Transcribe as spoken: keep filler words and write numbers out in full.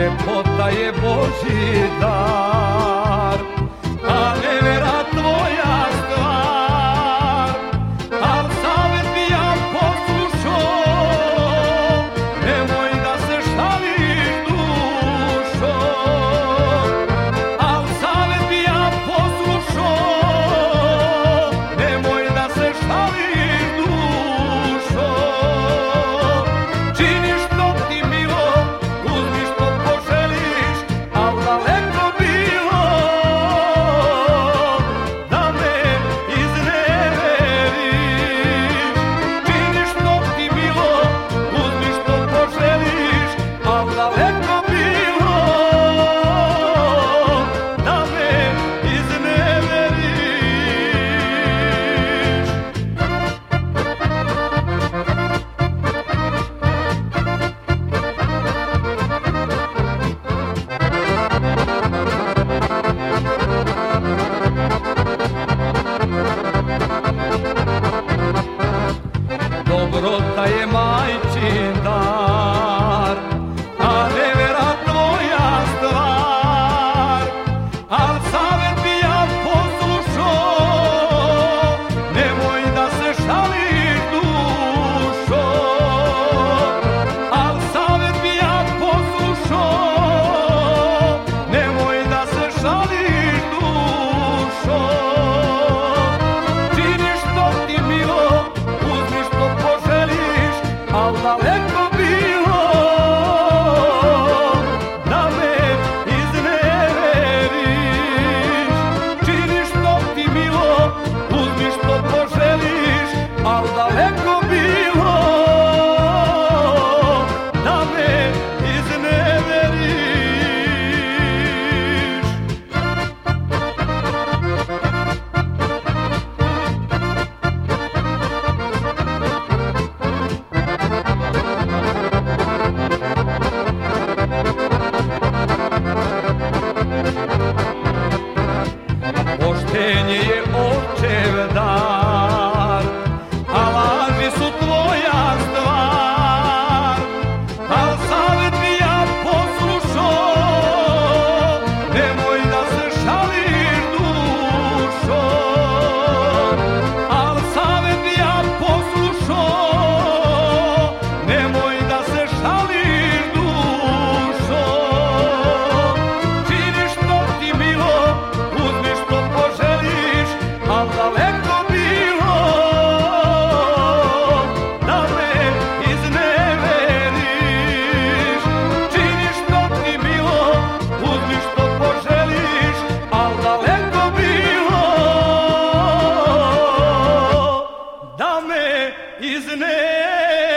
Ljepota je Božji dar, a nevera tvoja stvar. Al savjet bi ja poslušao, nemoj da se šališ dušo. Al savjet bi ja poslušao, nemoj da se šališ dušo. Čini što ti milo, uzmi što poželiš, al daleko bilo da me izneveriš. Čini što ti milo, uzmi što poželiš, al daleko bilo da me izneveriš. Dobrota je majčin dar, a nevera tvoja stvar. Al savjet bi ja poslušao, nemoj da se šališ dušo. Al savjet bi ja poslušao, nemoj da se šališ dušo. Čini što ti milo, uzmi što poželiš, al daleko bilo da me izneveriš. Čini što ti milo, uzmi što poželiš, al daleko bilo da me izneveriš. Poštenje je očev dar, a laži su tvoja stvar. Al savjet bi ja poslušao, nemoj da se šališ dušo. Al savjet bi ja poslušao, nemoj da se šališ dušo. Čini što ti milo, uzmi što poželiš, al daleko bilo da me izneveriš. Čini što ti milo, uzmi što poželiš, al daleko bilo da me izneveriš.